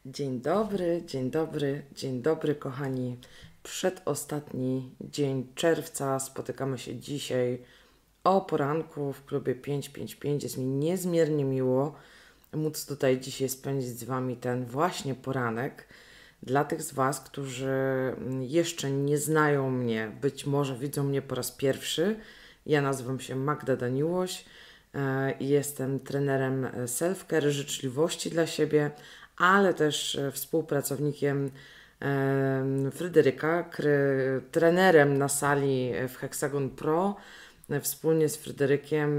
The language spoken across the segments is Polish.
Dzień dobry, kochani. Przedostatni dzień czerwca. Spotykamy się dzisiaj o poranku w klubie 555. Jest mi niezmiernie miło móc tutaj dzisiaj spędzić z Wami ten właśnie poranek. Dla tych z Was, którzy jeszcze nie znają mnie, być może widzą mnie po raz pierwszy, ja nazywam się Magda Daniłoś i jestem trenerem self-care, życzliwości dla siebie, ale też współpracownikiem Fryderyka, trenerem na sali w Hexagon Pro. Wspólnie z Fryderykiem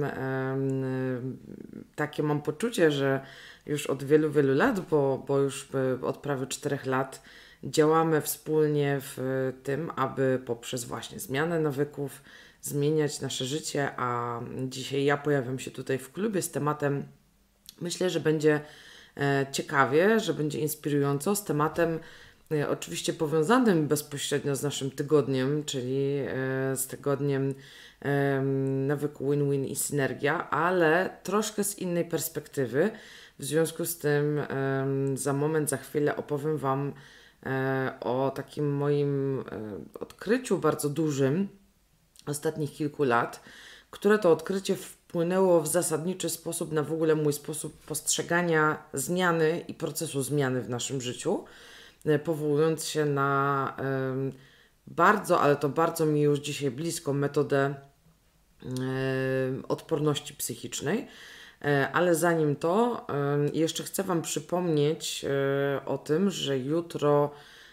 takie mam poczucie, że już od wielu lat, bo już od prawie 4 lat działamy wspólnie w tym, aby poprzez właśnie zmianę nawyków zmieniać nasze życie, a dzisiaj ja pojawiam się tutaj w klubie z tematem, myślę, że będzie ciekawie, że będzie inspirująco, z tematem oczywiście powiązanym bezpośrednio z naszym tygodniem, czyli z tygodniem nawyku win-win i synergia, ale troszkę z innej perspektywy. W związku z tym za moment, za chwilę opowiem Wam o takim moim odkryciu bardzo dużym ostatnich kilku lat, które to odkrycie wpłynęło w zasadniczy sposób na w ogóle mój sposób postrzegania zmiany i procesu zmiany w naszym życiu, powołując się na bardzo, ale to bardzo mi już dzisiaj blisko metodę odporności psychicznej. Ale zanim to, jeszcze chcę Wam przypomnieć o tym, że jutro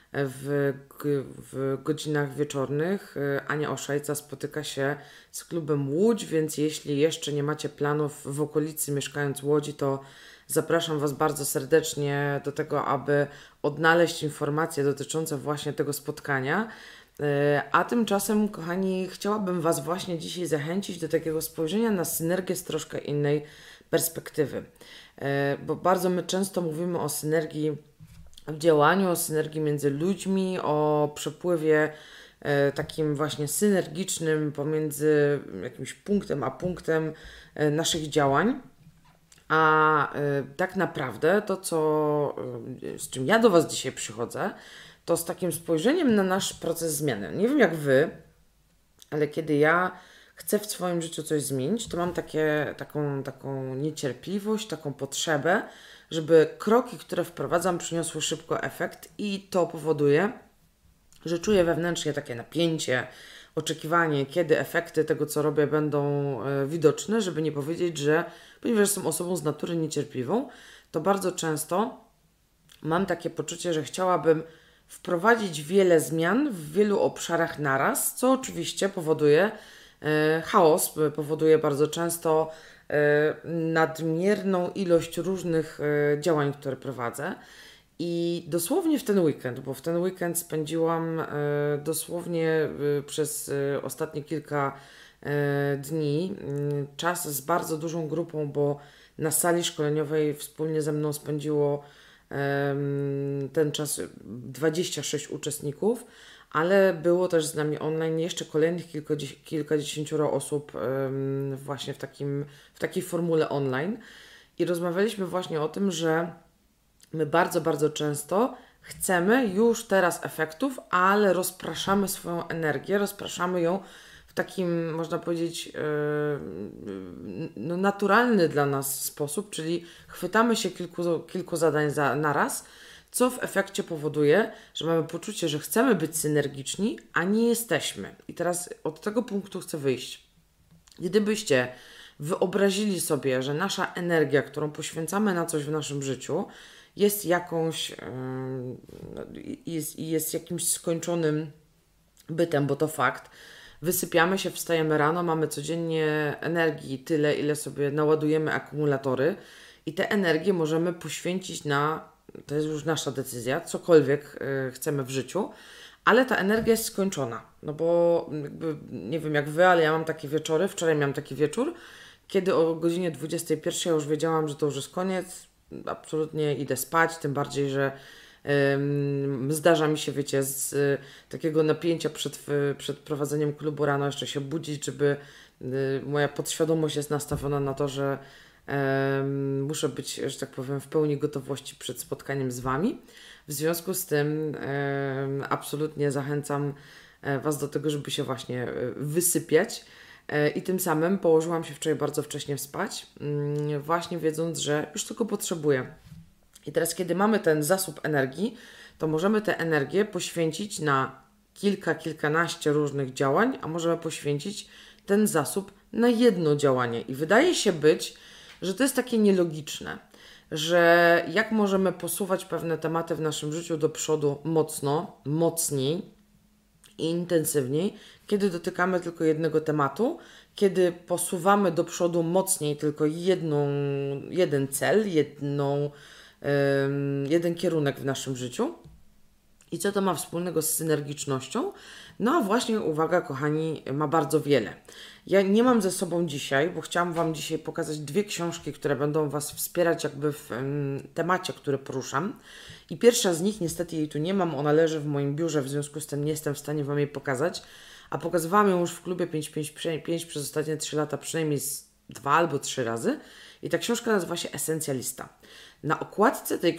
w godzinach wieczornych Ania Oszajca spotyka się z klubem Łódź, więc jeśli jeszcze nie macie planów w okolicy mieszkając w Łodzi, to zapraszam Was bardzo serdecznie do tego, aby odnaleźć informacje dotyczące właśnie tego spotkania. A tymczasem, kochani, chciałabym Was właśnie dzisiaj zachęcić do takiego spojrzenia na synergię z troszkę innej perspektywy. Bo bardzo my często mówimy o synergii w działaniu, o synergii między ludźmi, o przepływie takim właśnie synergicznym pomiędzy jakimś punktem a punktem naszych działań. A tak naprawdę to, z czym ja do Was dzisiaj przychodzę, to z takim spojrzeniem na nasz proces zmiany. Nie wiem jak Wy, ale kiedy ja chcę w swoim życiu coś zmienić, to mam taką niecierpliwość, taką potrzebę, żeby kroki, które wprowadzam, przyniosły szybko efekt, i to powoduje, że czuję wewnętrznie takie napięcie, oczekiwanie, kiedy efekty tego, co robię, będą widoczne, żeby nie powiedzieć, że ponieważ jestem osobą z natury niecierpliwą, to bardzo często mam takie poczucie, że chciałabym wprowadzić wiele zmian w wielu obszarach naraz, co oczywiście powoduje chaos, powoduje bardzo często nadmierną ilość różnych działań, które prowadzę. I dosłownie w ten weekend, bo w ten weekend spędziłam dosłownie przez ostatnie kilka dni czas z bardzo dużą grupą, bo na sali szkoleniowej wspólnie ze mną spędziło ten czas 26 uczestników, ale było też z nami online jeszcze kolejnych kilkadziesięcioro osób właśnie w takiej formule online. I rozmawialiśmy właśnie o tym, że my bardzo często chcemy już teraz efektów, ale rozpraszamy swoją energię, rozpraszamy ją w takim, można powiedzieć, naturalny dla nas sposób, czyli chwytamy się kilku zadań naraz, co w efekcie powoduje, że mamy poczucie, że chcemy być synergiczni, a nie jesteśmy. I teraz od tego punktu chcę wyjść. Gdybyście wyobrazili sobie, że nasza energia, którą poświęcamy na coś w naszym życiu, jest jest jakimś skończonym bytem, bo to fakt. Wysypiamy się, wstajemy rano, mamy codziennie energii tyle, ile sobie naładujemy akumulatory, i tę energię możemy poświęcić na, to jest już nasza decyzja, cokolwiek chcemy w życiu, ale ta energia jest skończona. No bo nie wiem jak Wy, ale ja mam takie wieczory, wczoraj miałam taki wieczór, kiedy o godzinie 21 ja już wiedziałam, że to już jest koniec, absolutnie idę spać, tym bardziej, że zdarza mi się, wiecie, z takiego napięcia przed prowadzeniem klubu rano jeszcze się budzić, żeby moja podświadomość jest nastawiona na to, że Muszę być, że tak powiem, w pełni gotowości przed spotkaniem z Wami. W związku z tym absolutnie zachęcam Was do tego, żeby się właśnie wysypiać. I tym samym położyłam się wczoraj bardzo wcześnie spać, właśnie wiedząc, że już tylko potrzebuję. I teraz, kiedy mamy ten zasób energii, to możemy tę energię poświęcić na kilkanaście różnych działań, a możemy poświęcić ten zasób na jedno działanie. I wydaje się być, że to jest takie nielogiczne, że jak możemy posuwać pewne tematy w naszym życiu do przodu mocno, mocniej i intensywniej, kiedy dotykamy tylko jednego tematu, kiedy posuwamy do przodu mocniej tylko jeden cel, jeden kierunek w naszym życiu. I co to ma wspólnego z synergicznością? No a właśnie, uwaga kochani, ma bardzo wiele. Ja nie mam ze sobą dzisiaj, bo chciałam Wam dzisiaj pokazać 2 książki, które będą Was wspierać jakby w temacie, który poruszam. I pierwsza z nich, niestety jej tu nie mam, ona leży w moim biurze, w związku z tym nie jestem w stanie Wam jej pokazać, a pokazywałam ją już w klubie 555 przez ostatnie 3 lata, przynajmniej 2 albo 3 razy. I ta książka nazywa się Esencjalista. Na okładce tej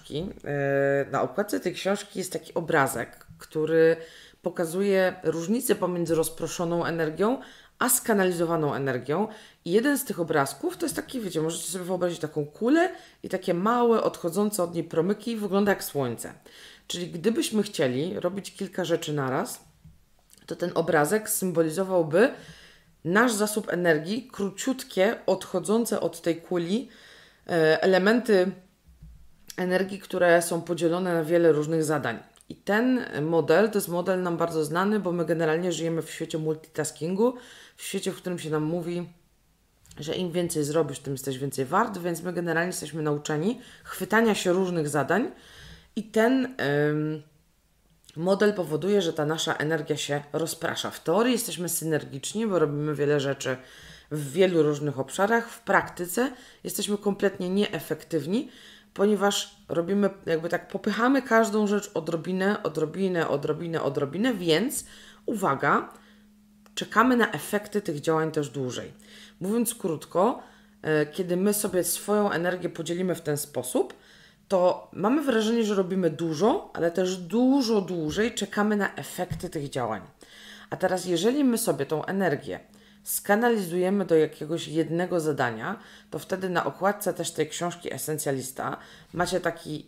książki jest taki obrazek, który pokazuje różnicę pomiędzy rozproszoną energią a skanalizowaną energią. I jeden z tych obrazków to jest taki, wiecie, możecie sobie wyobrazić taką kulę i takie małe, odchodzące od niej promyki, wygląda jak słońce. Czyli gdybyśmy chcieli robić kilka rzeczy naraz, to ten obrazek symbolizowałby nasz zasób energii, króciutkie, odchodzące od tej kuli elementy energii, które są podzielone na wiele różnych zadań. I ten model to jest model nam bardzo znany, bo my generalnie żyjemy w świecie multitaskingu, w świecie, w którym się nam mówi, że im więcej zrobisz, tym jesteś więcej wart, więc my generalnie jesteśmy nauczeni chwytania się różnych zadań i ten model powoduje, że ta nasza energia się rozprasza. W teorii jesteśmy synergiczni, bo robimy wiele rzeczy w wielu różnych obszarach. W praktyce jesteśmy kompletnie nieefektywni, ponieważ robimy, jakby tak popychamy każdą rzecz odrobinę, więc uwaga, czekamy na efekty tych działań też dłużej. Mówiąc krótko, kiedy my sobie swoją energię podzielimy w ten sposób, to mamy wrażenie, że robimy dużo, ale też dużo dłużej czekamy na efekty tych działań. A teraz, jeżeli my sobie tą energię skanalizujemy do jakiegoś jednego zadania, to wtedy na okładce też tej książki Esencjalista macie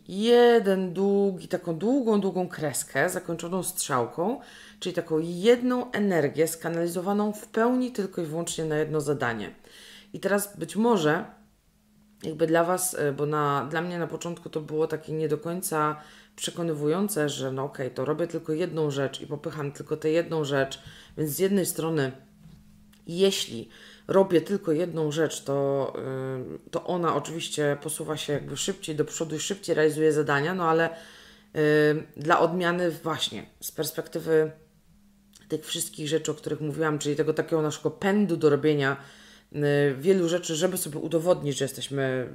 taką długą kreskę zakończoną strzałką, czyli taką jedną energię skanalizowaną w pełni tylko i wyłącznie na jedno zadanie. I teraz być może jakby dla Was, bo dla mnie na początku to było takie nie do końca przekonywujące, że no okej, to robię tylko jedną rzecz i popycham tylko tę jedną rzecz, więc z jednej strony jeśli robię tylko jedną rzecz, to ona oczywiście posuwa się jakby szybciej do przodu i szybciej realizuje zadania, no ale dla odmiany właśnie z perspektywy tych wszystkich rzeczy, o których mówiłam, czyli tego takiego naszego pędu do robienia wielu rzeczy, żeby sobie udowodnić, że jesteśmy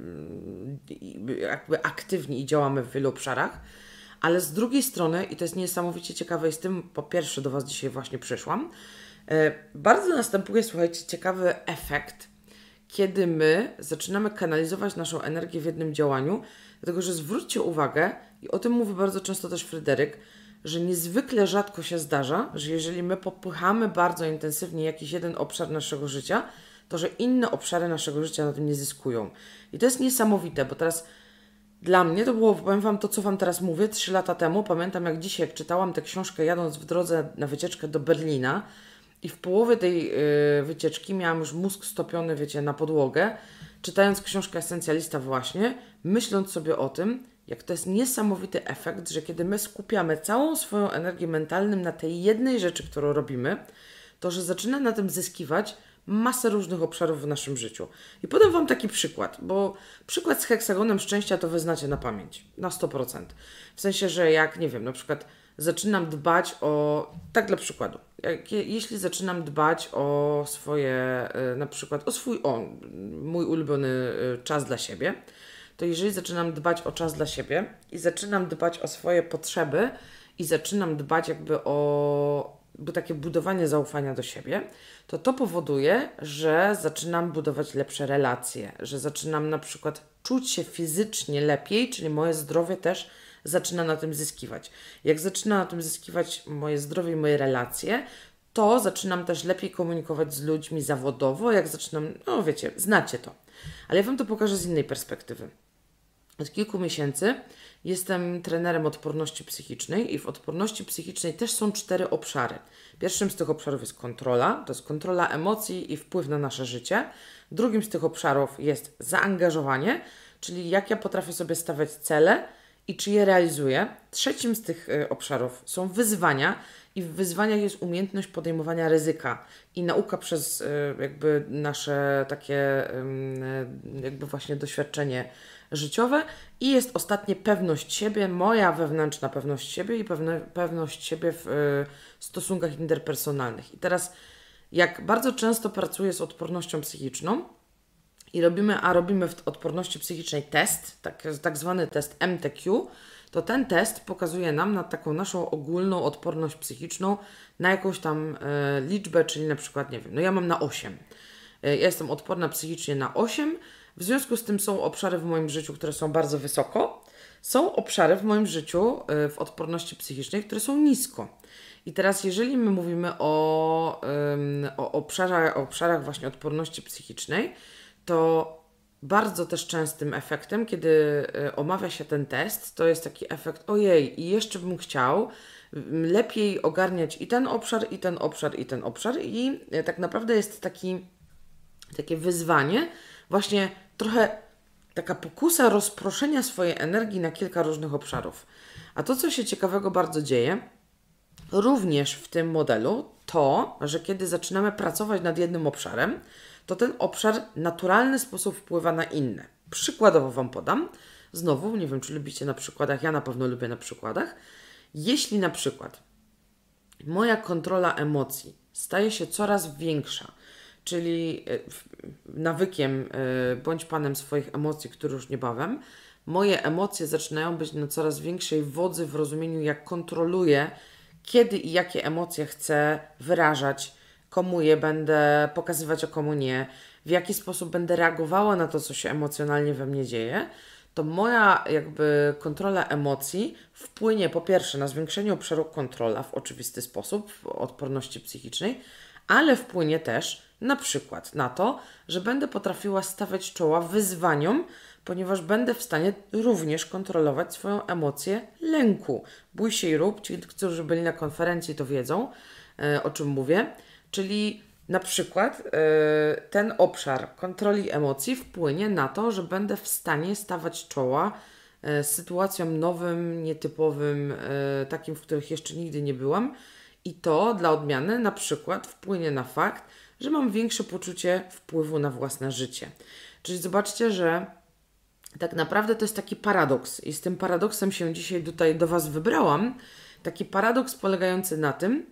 jakby aktywni i działamy w wielu obszarach, ale z drugiej strony, i to jest niesamowicie ciekawe i z tym po pierwsze do Was dzisiaj właśnie przyszłam, bardzo następuje, słuchajcie, ciekawy efekt, kiedy my zaczynamy kanalizować naszą energię w jednym działaniu, dlatego że zwróćcie uwagę, i o tym mówi bardzo często też Fryderyk, że niezwykle rzadko się zdarza, że jeżeli my popychamy bardzo intensywnie jakiś jeden obszar naszego życia, to że inne obszary naszego życia na tym nie zyskują. I to jest niesamowite, bo teraz dla mnie to było, powiem Wam to, co Wam teraz mówię, 3 lata temu. Pamiętam jak dzisiaj, jak czytałam tę książkę jadąc w drodze na wycieczkę do Berlina i w połowie tej wycieczki miałam już mózg stopiony, wiecie, na podłogę, czytając książkę Esencjalista właśnie, myśląc sobie o tym, jak to jest niesamowity efekt, że kiedy my skupiamy całą swoją energię mentalną na tej jednej rzeczy, którą robimy, to że zaczyna na tym zyskiwać masę różnych obszarów w naszym życiu. I podam Wam taki przykład, bo przykład z heksagonem szczęścia to wy znacie na pamięć, na 100%. W sensie, że jak, nie wiem, na przykład zaczynam dbać tak dla przykładu, jeśli zaczynam dbać o swoje, na przykład mój ulubiony czas dla siebie, to jeżeli zaczynam dbać o czas dla siebie i zaczynam dbać o swoje potrzeby i zaczynam dbać jakby o takie budowanie zaufania do siebie, to powoduje, że zaczynam budować lepsze relacje, że zaczynam na przykład czuć się fizycznie lepiej, czyli moje zdrowie też zaczyna na tym zyskiwać. Jak zaczyna na tym zyskiwać moje zdrowie i moje relacje, to zaczynam też lepiej komunikować z ludźmi zawodowo, jak zaczynam, no wiecie, znacie to. Ale ja Wam to pokażę z innej perspektywy. Od kilku miesięcy jestem trenerem odporności psychicznej i w odporności psychicznej też są 4 obszary. Pierwszym z tych obszarów jest kontrola, to jest kontrola emocji i wpływ na nasze życie. Drugim z tych obszarów jest zaangażowanie, czyli jak ja potrafię sobie stawiać cele i czy je realizuję. Trzecim z tych obszarów są wyzwania i w wyzwaniach jest umiejętność podejmowania ryzyka i nauka przez jakby nasze takie jakby właśnie doświadczenie życiowe i jest ostatnie pewność siebie, moja wewnętrzna pewność siebie i pewność siebie w stosunkach interpersonalnych. I teraz jak bardzo często pracuję z odpornością psychiczną i robimy w odporności psychicznej test, tak zwany test MTQ, to ten test pokazuje nam na taką naszą ogólną odporność psychiczną na jakąś tam liczbę, czyli na przykład, nie wiem, no ja mam na 8. Ja jestem odporna psychicznie na 8, w związku z tym są obszary w moim życiu, które są bardzo wysoko, są obszary w moim życiu w odporności psychicznej, które są nisko. I teraz jeżeli my mówimy o obszarach właśnie odporności psychicznej, to bardzo też częstym efektem, kiedy omawia się ten test, to jest taki efekt, ojej, i jeszcze bym chciał lepiej ogarniać i ten obszar, i ten obszar, i ten obszar. I tak naprawdę jest takie wyzwanie, właśnie trochę taka pokusa rozproszenia swojej energii na kilka różnych obszarów. A to, co się ciekawego bardzo dzieje, również w tym modelu, to, że kiedy zaczynamy pracować nad jednym obszarem, to ten obszar w naturalny sposób wpływa na inne. Przykładowo Wam podam. Znowu, nie wiem, czy lubicie na przykładach, ja na pewno lubię na przykładach. Jeśli na przykład moja kontrola emocji staje się coraz większa, czyli nawykiem bądź panem swoich emocji, który już niebawem, moje emocje zaczynają być na coraz większej wodzy w rozumieniu, jak kontroluję, kiedy i jakie emocje chcę wyrażać, komu je będę pokazywać, a komu nie, w jaki sposób będę reagowała na to, co się emocjonalnie we mnie dzieje, to moja jakby kontrola emocji wpłynie po pierwsze na zwiększenie obszaru kontrola w oczywisty sposób w odporności psychicznej, ale wpłynie też na przykład na to, że będę potrafiła stawiać czoła wyzwaniom, ponieważ będę w stanie również kontrolować swoją emocję lęku. Bój się i rób, ci, którzy byli na konferencji, to wiedzą, o czym mówię. Czyli na przykład ten obszar kontroli emocji wpłynie na to, że będę w stanie stawać czoła sytuacjom nowym, nietypowym, takim, w których jeszcze nigdy nie byłam. I to dla odmiany na przykład wpłynie na fakt, że mam większe poczucie wpływu na własne życie. Czyli zobaczcie, że tak naprawdę to jest taki paradoks i z tym paradoksem się dzisiaj tutaj do Was wybrałam. Taki paradoks polegający na tym,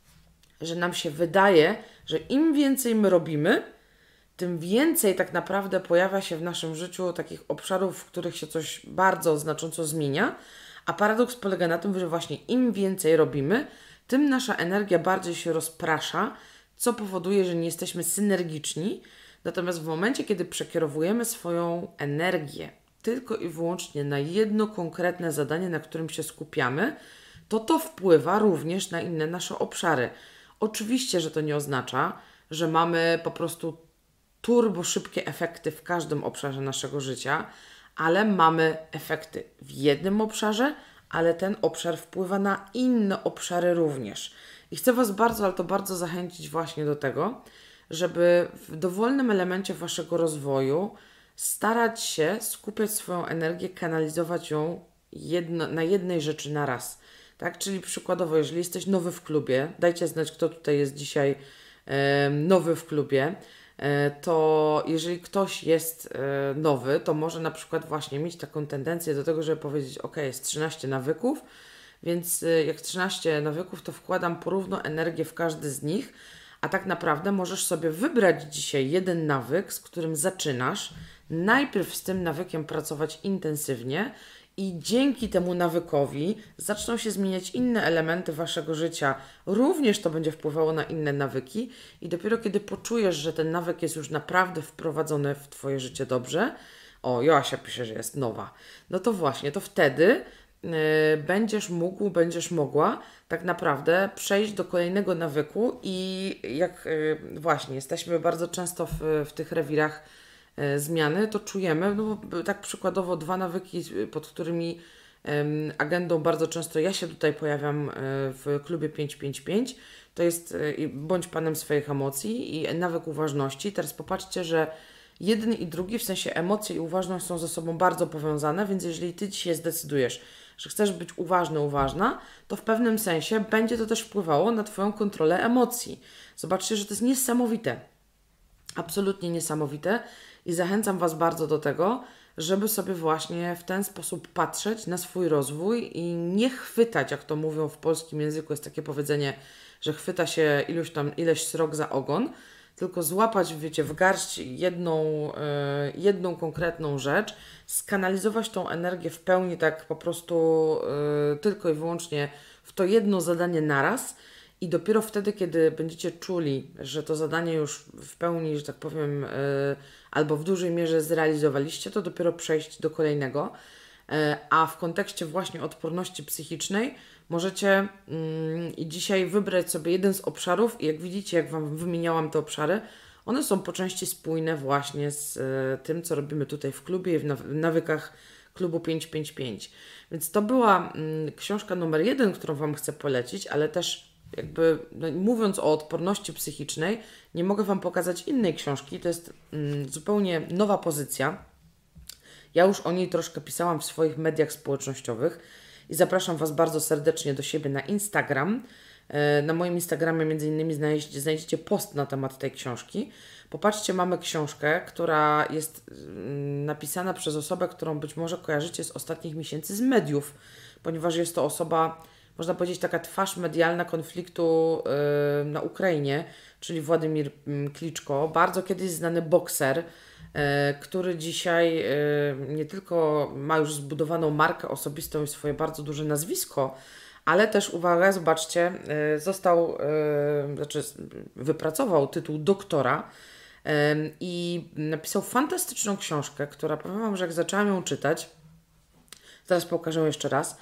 że nam się wydaje, że im więcej my robimy, tym więcej tak naprawdę pojawia się w naszym życiu takich obszarów, w których się coś bardzo znacząco zmienia, a paradoks polega na tym, że właśnie im więcej robimy, tym nasza energia bardziej się rozprasza, co powoduje, że nie jesteśmy synergiczni. Natomiast w momencie, kiedy przekierowujemy swoją energię tylko i wyłącznie na jedno konkretne zadanie, na którym się skupiamy, to wpływa również na inne nasze obszary. Oczywiście, że to nie oznacza, że mamy po prostu turbo szybkie efekty w każdym obszarze naszego życia, ale mamy efekty w jednym obszarze, ale ten obszar wpływa na inne obszary również. I chcę Was bardzo, ale to bardzo zachęcić właśnie do tego, żeby w dowolnym elemencie Waszego rozwoju starać się skupiać swoją energię, kanalizować ją na jednej rzeczy na raz. Tak? Czyli przykładowo, jeżeli jesteś nowy w klubie, dajcie znać, kto tutaj jest dzisiaj nowy w klubie, to jeżeli ktoś jest nowy, to może na przykład właśnie mieć taką tendencję do tego, żeby powiedzieć, ok, jest 13 nawyków, więc jak 13 nawyków, to wkładam porówno energię w każdy z nich, a tak naprawdę możesz sobie wybrać dzisiaj jeden nawyk, z którym zaczynasz, najpierw z tym nawykiem pracować intensywnie i dzięki temu nawykowi zaczną się zmieniać inne elementy waszego życia. Również to będzie wpływało na inne nawyki i dopiero kiedy poczujesz, że ten nawyk jest już naprawdę wprowadzony w twoje życie dobrze, o, Joasia pisze, że jest nowa, no to właśnie, to wtedy będziesz mógł, będziesz mogła tak naprawdę przejść do kolejnego nawyku i jak właśnie jesteśmy bardzo często w tych rewirach zmiany, to czujemy, no bo tak przykładowo 2 nawyki, pod którymi agendą bardzo często ja się tutaj pojawiam w klubie 555, to jest bądź panem swoich emocji i nawyk uważności. Teraz popatrzcie, że jeden i drugi, w sensie emocje i uważność są ze sobą bardzo powiązane, więc jeżeli Ty dzisiaj zdecydujesz, że chcesz być uważny, uważna, to w pewnym sensie będzie to też wpływało na Twoją kontrolę emocji. Zobaczcie, że to jest niesamowite. Absolutnie niesamowite i zachęcam Was bardzo do tego, żeby sobie właśnie w ten sposób patrzeć na swój rozwój i nie chwytać, jak to mówią w polskim języku, jest takie powiedzenie, że chwyta się ileś srok za ogon, tylko złapać, wiecie, w garść jedną konkretną rzecz, skanalizować tą energię w pełni tak po prostu tylko i wyłącznie w to jedno zadanie naraz i dopiero wtedy, kiedy będziecie czuli, że to zadanie już w pełni, że tak powiem, albo w dużej mierze zrealizowaliście, to dopiero przejść do kolejnego. A w kontekście właśnie odporności psychicznej możecie dzisiaj wybrać sobie jeden z obszarów i jak widzicie, jak Wam wymieniałam te obszary, one są po części spójne właśnie z tym, co robimy tutaj w klubie i w nawykach klubu 555. Więc to była książka numer 1, którą Wam chcę polecić, ale też jakby mówiąc o odporności psychicznej, nie mogę Wam pokazać innej książki. To jest zupełnie nowa pozycja. Ja już o niej troszkę pisałam w swoich mediach społecznościowych i zapraszam Was bardzo serdecznie do siebie na Instagram. Na moim Instagramie między innymi znajdziecie post na temat tej książki. Popatrzcie, mamy książkę, która jest napisana przez osobę, którą być może kojarzycie z ostatnich miesięcy z mediów, ponieważ jest to osoba, można powiedzieć, taka twarz medialna konfliktu na Ukrainie, czyli Władimir Kliczko, bardzo kiedyś znany bokser, który dzisiaj nie tylko ma już zbudowaną markę osobistą i swoje bardzo duże nazwisko, ale też, uwaga, zobaczcie, wypracował tytuł doktora i napisał fantastyczną książkę, która, powiem Wam, że jak zaczęłam ją czytać, zaraz pokażę jeszcze raz,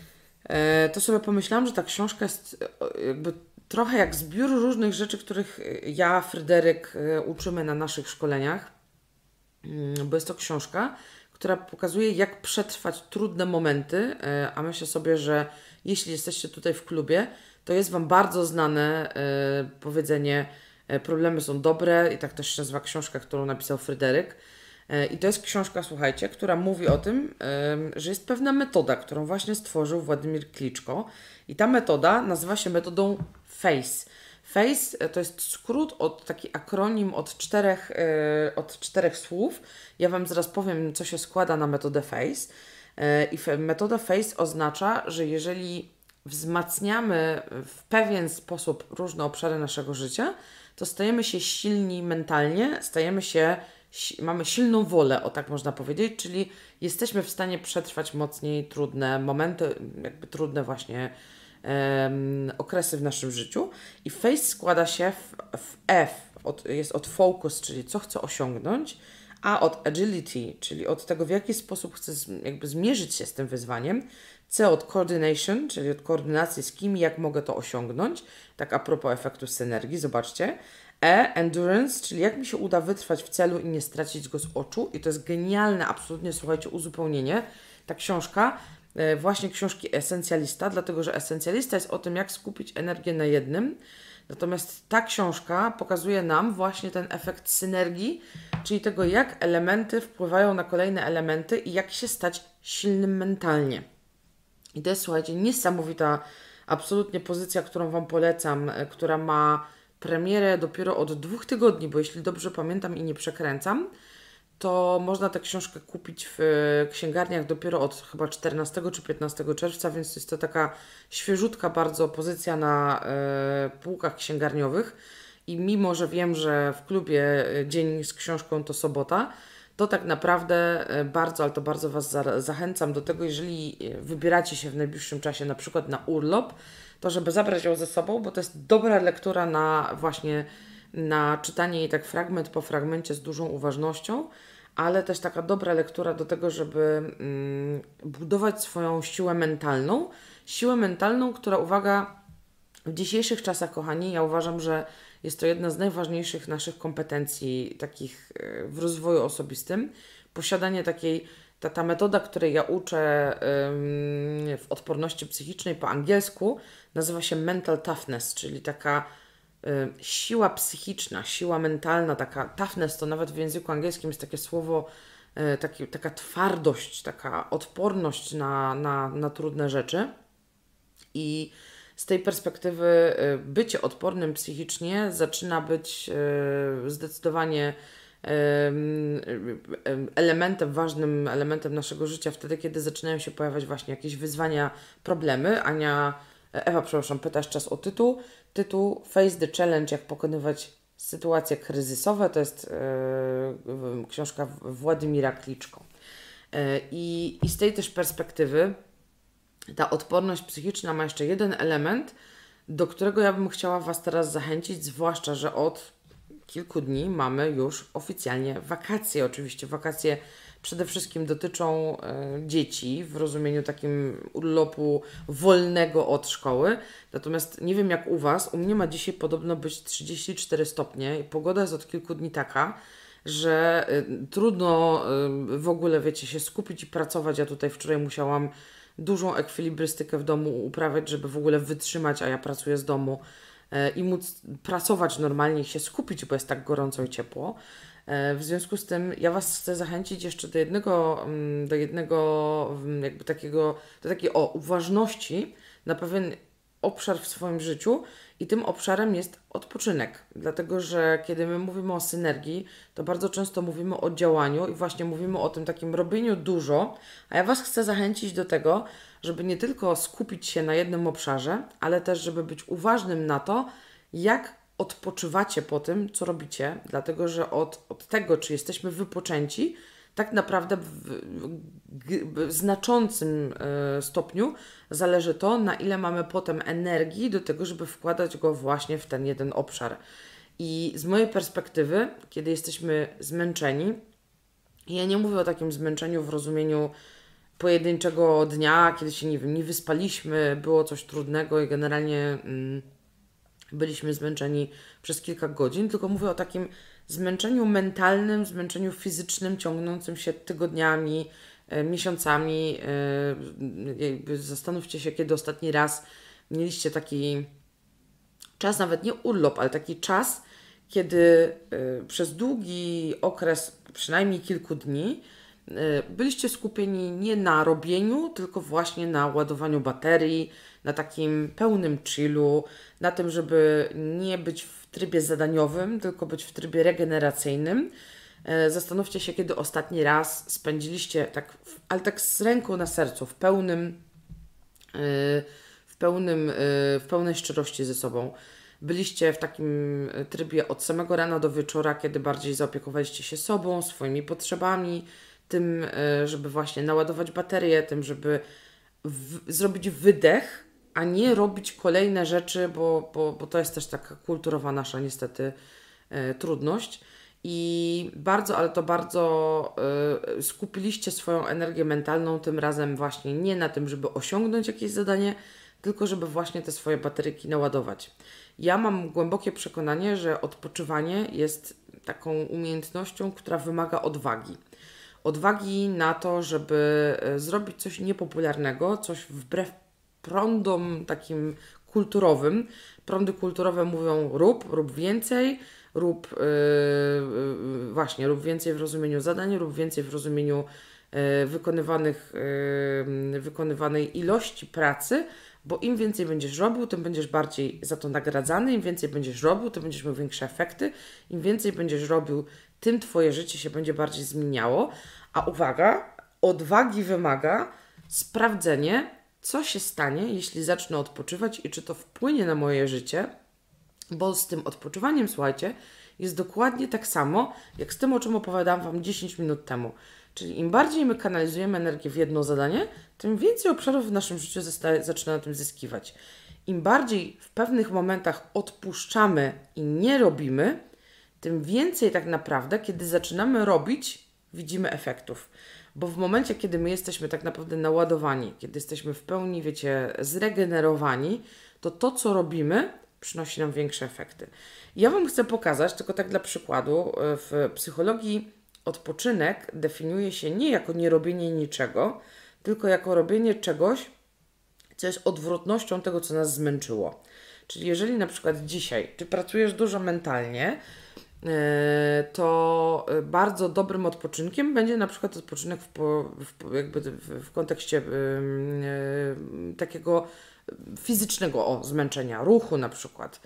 to sobie pomyślałam, że ta książka jest jakby trochę jak zbiór różnych rzeczy, których ja, Fryderyk, uczymy na naszych szkoleniach, bo jest to książka, która pokazuje, jak przetrwać trudne momenty, a myślę sobie, że jeśli jesteście tutaj w klubie, to jest Wam bardzo znane powiedzenie problemy są dobre i tak też się nazywa książka, którą napisał Fryderyk. I to jest książka, słuchajcie, która mówi o tym, że jest pewna metoda, którą właśnie stworzył Władimir Kliczko i ta metoda nazywa się metodą FACE. FACE to jest skrót, taki akronim od czterech słów. Ja Wam zaraz powiem, co się składa na metodę FACE. I metoda FACE oznacza, że jeżeli wzmacniamy w pewien sposób różne obszary naszego życia, to stajemy się silni mentalnie, mamy silną wolę, o tak można powiedzieć, czyli jesteśmy w stanie przetrwać mocniej trudne momenty, jakby trudne właśnie okresy w naszym życiu. I FACE składa się w F, jest od focus, czyli co chcę osiągnąć, a od agility, czyli od tego, w jaki sposób chcę jakby zmierzyć się z tym wyzwaniem, C od coordination, czyli od koordynacji z kim, jak mogę to osiągnąć, tak a propos efektu synergii, zobaczcie, E, endurance, czyli jak mi się uda wytrwać w celu i nie stracić go z oczu. I to jest genialne, absolutnie, słuchajcie, uzupełnienie. Ta książka, właśnie książki Esencjalista, dlatego że Esencjalista jest o tym, jak skupić energię na jednym. Natomiast ta książka pokazuje nam właśnie ten efekt synergii, czyli tego, jak elementy wpływają na kolejne elementy i jak się stać silnym mentalnie. I to jest, słuchajcie, niesamowita absolutnie pozycja, którą Wam polecam, która ma premierę dopiero od 2 tygodni, bo jeśli dobrze pamiętam i nie przekręcam, to można tę książkę kupić w księgarniach dopiero od chyba 14 czy 15 czerwca, więc jest to taka świeżutka bardzo pozycja na półkach księgarniowych i mimo, że wiem, że w klubie dzień z książką to sobota, to tak naprawdę bardzo, ale to bardzo Was zachęcam do tego, jeżeli wybieracie się w najbliższym czasie na przykład na urlop, to żeby zabrać ją ze sobą, bo to jest dobra lektura na właśnie na czytanie jej tak fragment po fragmencie z dużą uważnością, ale też taka dobra lektura do tego, żeby budować swoją siłę mentalną, która, uwaga, w dzisiejszych czasach, kochani, ja uważam, że jest to jedna z najważniejszych naszych kompetencji takich w rozwoju osobistym. Posiadanie takiej, ta metoda, której ja uczę w odporności psychicznej po angielsku, nazywa się mental toughness, czyli taka siła psychiczna, siła mentalna, taka toughness to nawet w języku angielskim jest takie słowo, taka twardość, taka odporność na trudne rzeczy. I z tej perspektywy bycie odpornym psychicznie zaczyna być zdecydowanie ważnym elementem naszego życia wtedy, kiedy zaczynają się pojawiać właśnie jakieś wyzwania, problemy. Ewa, przepraszam, pytasz czas o tytuł. Tytuł Face the Challenge, jak pokonywać sytuacje kryzysowe. To jest książka Władimira Kliczko. I z tej też perspektywy ta odporność psychiczna ma jeszcze jeden element, do którego ja bym chciała Was teraz zachęcić, zwłaszcza, że od kilku dni mamy już oficjalnie wakacje. Oczywiście wakacje przede wszystkim dotyczą dzieci w rozumieniu takim urlopu wolnego od szkoły. Natomiast nie wiem jak u Was, u mnie ma dzisiaj podobno być 34 stopnie i pogoda jest od kilku dni taka, że trudno w ogóle, wiecie, się skupić i pracować. Ja tutaj wczoraj musiałam dużą ekwilibrystykę w domu uprawiać, żeby w ogóle wytrzymać, a ja pracuję z domu i móc pracować normalnie i się skupić, bo jest tak gorąco i ciepło. W związku z tym ja Was chcę zachęcić jeszcze do jednego jakby takiej uważności na pewien obszar w swoim życiu i tym obszarem jest odpoczynek. Dlatego, że kiedy my mówimy o synergii, to bardzo często mówimy o działaniu i właśnie mówimy o tym takim robieniu dużo, a ja Was chcę zachęcić do tego, żeby nie tylko skupić się na jednym obszarze, ale też, żeby być uważnym na to, jak odpoczywacie po tym, co robicie, dlatego, że od tego, czy jesteśmy wypoczęci, tak naprawdę w znaczącym stopniu zależy to, na ile mamy potem energii do tego, żeby wkładać go właśnie w ten jeden obszar. I z mojej perspektywy, kiedy jesteśmy zmęczeni, ja nie mówię o takim zmęczeniu w rozumieniu pojedynczego dnia, kiedy się nie wyspaliśmy, było coś trudnego i generalnie byliśmy zmęczeni przez kilka godzin, tylko mówię o takim zmęczeniu mentalnym, zmęczeniu fizycznym, ciągnącym się tygodniami, miesiącami. Jakby zastanówcie się, kiedy ostatni raz mieliście taki czas, nawet nie urlop, ale taki czas, kiedy przez długi okres, przynajmniej kilku dni, byliście skupieni nie na robieniu, tylko właśnie na ładowaniu baterii, na takim pełnym chillu, na tym, żeby nie być w trybie zadaniowym, tylko być w trybie regeneracyjnym. Zastanówcie się, kiedy ostatni raz spędziliście, ale tak z ręką na sercu, w pełnej szczerości ze sobą. Byliście w takim trybie od samego rana do wieczora, kiedy bardziej zaopiekowaliście się sobą, swoimi potrzebami, tym, żeby właśnie naładować baterię, tym, żeby zrobić wydech, a nie robić kolejne rzeczy, bo to jest też taka kulturowa nasza niestety trudność. I bardzo, ale to bardzo skupiliście swoją energię mentalną tym razem właśnie nie na tym, żeby osiągnąć jakieś zadanie, tylko żeby właśnie te swoje bateryki naładować. Ja mam głębokie przekonanie, że odpoczywanie jest taką umiejętnością, która wymaga odwagi. Odwagi na to, żeby zrobić coś niepopularnego, coś wbrew prądom takim kulturowym. Prądy kulturowe mówią rób więcej, rób więcej w rozumieniu zadań, rób więcej w rozumieniu wykonywanej ilości pracy, bo im więcej będziesz robił, tym będziesz bardziej za to nagradzany, im więcej będziesz robił, tym będziesz miał większe efekty, im więcej będziesz robił, tym Twoje życie się będzie bardziej zmieniało. A uwaga, odwagi wymaga sprawdzenie, co się stanie, jeśli zacznę odpoczywać i czy to wpłynie na moje życie, bo z tym odpoczywaniem, słuchajcie, jest dokładnie tak samo, jak z tym, o czym opowiadałam Wam 10 minut temu. Czyli im bardziej my kanalizujemy energię w jedno zadanie, tym więcej obszarów w naszym życiu zaczyna na tym zyskiwać. Im bardziej w pewnych momentach odpuszczamy i nie robimy, tym więcej tak naprawdę, kiedy zaczynamy robić, widzimy efektów. Bo w momencie, kiedy my jesteśmy tak naprawdę naładowani, kiedy jesteśmy w pełni, wiecie, zregenerowani, to, co robimy, przynosi nam większe efekty. Ja Wam chcę pokazać, tylko tak dla przykładu, w psychologii odpoczynek definiuje się nie jako nierobienie niczego, tylko jako robienie czegoś, co jest odwrotnością tego, co nas zmęczyło. Czyli jeżeli na przykład dzisiaj Ty pracujesz dużo mentalnie, to bardzo dobrym odpoczynkiem będzie na przykład odpoczynek w kontekście takiego fizycznego zmęczenia, ruchu na przykład.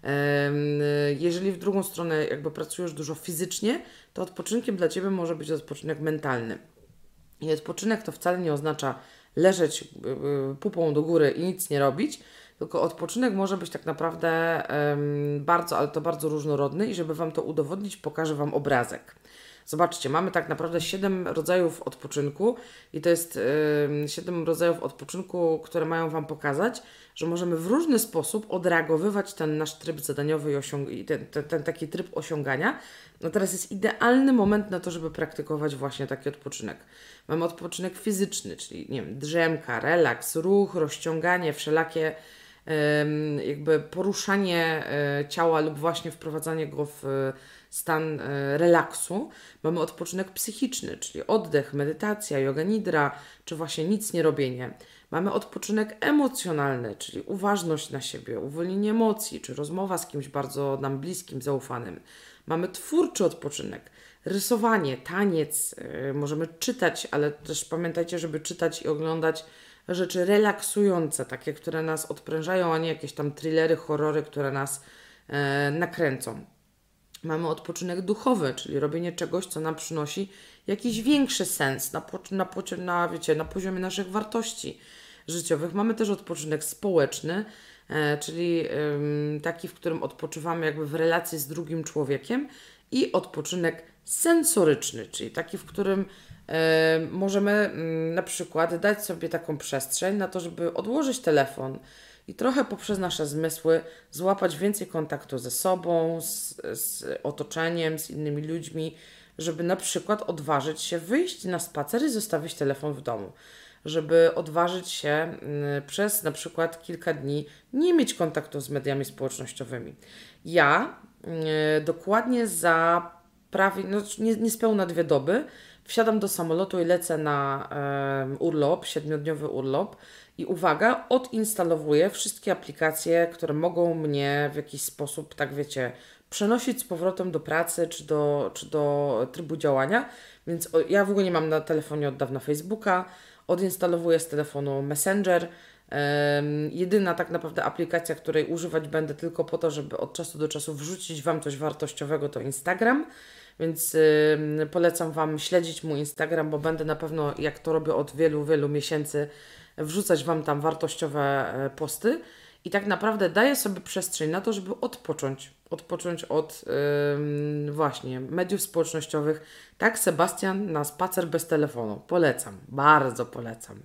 Jeżeli w drugą stronę jakby pracujesz dużo fizycznie, to odpoczynkiem dla Ciebie może być odpoczynek mentalny. I odpoczynek to wcale nie oznacza leżeć pupą do góry i nic nie robić, tylko odpoczynek może być tak naprawdę bardzo, ale to bardzo różnorodny i żeby Wam to udowodnić, pokażę Wam obrazek. Zobaczcie, mamy tak naprawdę 7 rodzajów odpoczynku i to jest 7 rodzajów odpoczynku, które mają Wam pokazać, że możemy w różny sposób odreagowywać ten nasz tryb zadaniowy i ten taki tryb osiągania. No teraz jest idealny moment na to, żeby praktykować właśnie taki odpoczynek. Mamy odpoczynek fizyczny, czyli nie wiem, drzemka, relaks, ruch, rozciąganie, wszelakie jakby poruszanie ciała lub właśnie wprowadzanie go w stan relaksu. Mamy odpoczynek psychiczny, czyli oddech, medytacja, yoga nidra, czy właśnie nic nie robienie. Mamy odpoczynek emocjonalny, czyli uważność na siebie, uwolnienie emocji, czy rozmowa z kimś bardzo nam bliskim, zaufanym. Mamy twórczy odpoczynek, rysowanie, taniec, możemy czytać, ale też pamiętajcie, żeby czytać i oglądać rzeczy relaksujące, takie, które nas odprężają, a nie jakieś tam thrillery, horrory, które nas nakręcą. Mamy odpoczynek duchowy, czyli robienie czegoś, co nam przynosi jakiś większy sens na poziomie naszych wartości życiowych. Mamy też odpoczynek społeczny, czyli taki, w którym odpoczywamy jakby w relacji z drugim człowiekiem, i odpoczynek sensoryczny, czyli taki, w którym możemy na przykład dać sobie taką przestrzeń na to, żeby odłożyć telefon i trochę poprzez nasze zmysły złapać więcej kontaktu ze sobą, z otoczeniem, z innymi ludźmi, żeby na przykład odważyć się wyjść na spacer i zostawić telefon w domu. Żeby odważyć się przez na przykład kilka dni nie mieć kontaktu z mediami społecznościowymi. Ja dokładnie za prawie, niespełna 2 doby wsiadam do samolotu i lecę na urlop, 7-dniowy urlop i uwaga, odinstalowuję wszystkie aplikacje, które mogą mnie w jakiś sposób, tak wiecie, przenosić z powrotem do pracy czy do trybu działania, więc ja w ogóle nie mam na telefonie od dawna Facebooka, odinstalowuję z telefonu Messenger. Jedyna tak naprawdę aplikacja, której używać będę tylko po to, żeby od czasu do czasu wrzucić Wam coś wartościowego, to Instagram, więc polecam Wam śledzić mój Instagram, bo będę na pewno, jak to robię od wielu, wielu miesięcy, wrzucać Wam tam wartościowe posty i tak naprawdę daję sobie przestrzeń na to, żeby odpocząć od właśnie mediów społecznościowych. Tak, Sebastian, na spacer bez telefonu. Polecam, bardzo polecam.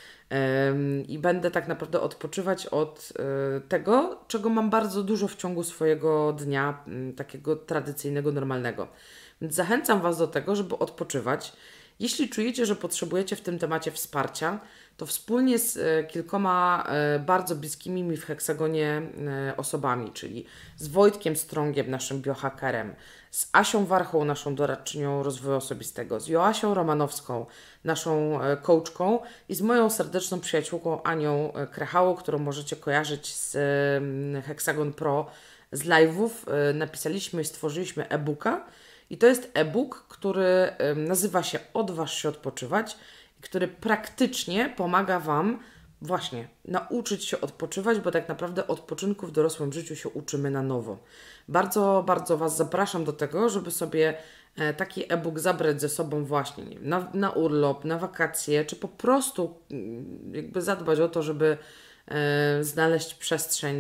I będę tak naprawdę odpoczywać od tego, czego mam bardzo dużo w ciągu swojego dnia, takiego tradycyjnego, normalnego. Więc zachęcam Was do tego, żeby odpoczywać. Jeśli czujecie, że potrzebujecie w tym temacie wsparcia, to wspólnie z kilkoma bardzo bliskimi mi w Heksagonie osobami, czyli z Wojtkiem Strągiem, naszym biohackerem, z Asią Warchą, naszą doradczynią rozwoju osobistego, z Joasią Romanowską, naszą coachką, i z moją serdeczną przyjaciółką Anią Krechałą, którą możecie kojarzyć z Heksagon Pro, z live'ów. Napisaliśmy i stworzyliśmy e-booka. I to jest e-book, który nazywa się Odważ się odpoczywać i który praktycznie pomaga Wam właśnie nauczyć się odpoczywać, bo tak naprawdę odpoczynku w dorosłym życiu się uczymy na nowo. Bardzo, bardzo Was zapraszam do tego, żeby sobie taki e-book zabrać ze sobą właśnie nie wiem, na urlop, na wakacje, czy po prostu jakby zadbać o to, żeby znaleźć przestrzeń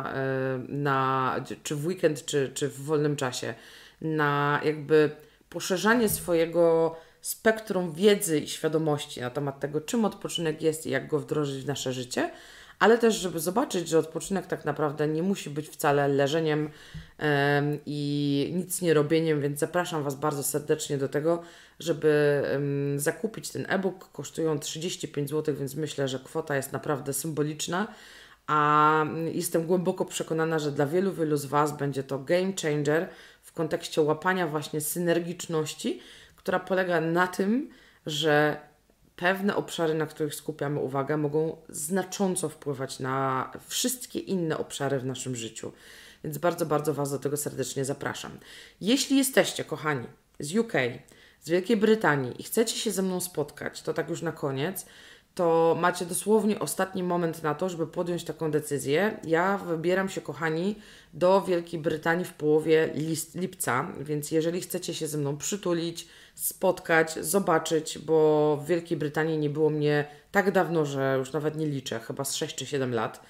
czy w weekend, czy w wolnym czasie, na jakby poszerzanie swojego spektrum wiedzy i świadomości na temat tego, czym odpoczynek jest i jak go wdrożyć w nasze życie, ale też, żeby zobaczyć, że odpoczynek tak naprawdę nie musi być wcale leżeniem i nic nie robieniem, więc zapraszam Was bardzo serdecznie do tego, żeby zakupić ten e-book. Kosztują 35 zł, więc myślę, że kwota jest naprawdę symboliczna, a jestem głęboko przekonana, że dla wielu, wielu z Was będzie to game changer w kontekście łapania właśnie synergiczności, która polega na tym, że pewne obszary, na których skupiamy uwagę, mogą znacząco wpływać na wszystkie inne obszary w naszym życiu. Więc bardzo, bardzo Was do tego serdecznie zapraszam. Jeśli jesteście, kochani, z UK, z Wielkiej Brytanii i chcecie się ze mną spotkać, to tak już na koniec, to macie dosłownie ostatni moment na to, żeby podjąć taką decyzję. Ja wybieram się, kochani, do Wielkiej Brytanii w połowie lipca, więc jeżeli chcecie się ze mną przytulić, spotkać, zobaczyć, bo w Wielkiej Brytanii nie było mnie tak dawno, że już nawet nie liczę, chyba z 6 czy 7 lat,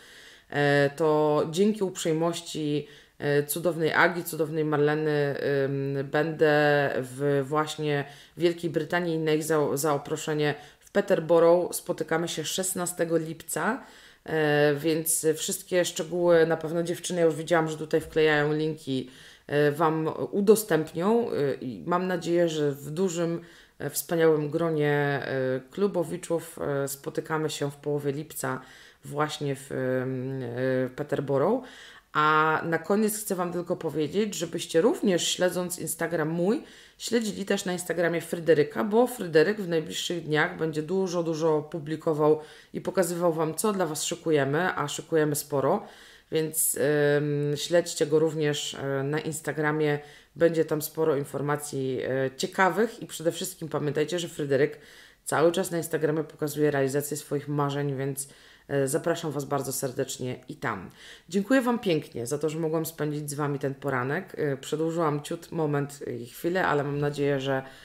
to dzięki uprzejmości cudownej Agi, cudownej Marleny będę właśnie w Wielkiej Brytanii i na ich zaproszenie w Peterborough. Spotykamy się 16 lipca, więc wszystkie szczegóły na pewno dziewczyny, ja już widziałam, że tutaj wklejają linki, Wam udostępnią i mam nadzieję, że w dużym, wspaniałym gronie klubowiczów spotykamy się w połowie lipca właśnie w Peterborough. A na koniec chcę Wam tylko powiedzieć, żebyście również, śledząc Instagram mój, śledzili też na Instagramie Fryderyka, bo Fryderyk w najbliższych dniach będzie dużo publikował i pokazywał Wam, co dla Was szykujemy, a szykujemy sporo, więc śledźcie go również na Instagramie, będzie tam sporo informacji ciekawych i przede wszystkim pamiętajcie, że Fryderyk cały czas na Instagramie pokazuje realizację swoich marzeń, więc zapraszam Was bardzo serdecznie i tam. Dziękuję Wam pięknie za to, że mogłam spędzić z Wami ten poranek. Przedłużyłam ciut moment i chwilę, ale mam nadzieję,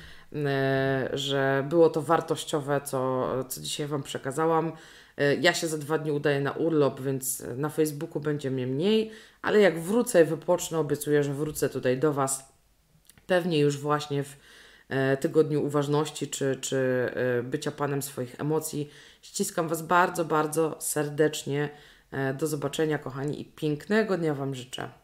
że było to wartościowe, co dzisiaj Wam przekazałam. Ja się za 2 dni udaję na urlop, więc na Facebooku będzie mnie mniej, ale jak wrócę i wypocznę, obiecuję, że wrócę tutaj do Was pewnie już właśnie w tygodniu uważności czy bycia panem swoich emocji. Ściskam Was bardzo serdecznie. Do zobaczenia, kochani, i pięknego dnia Wam życzę.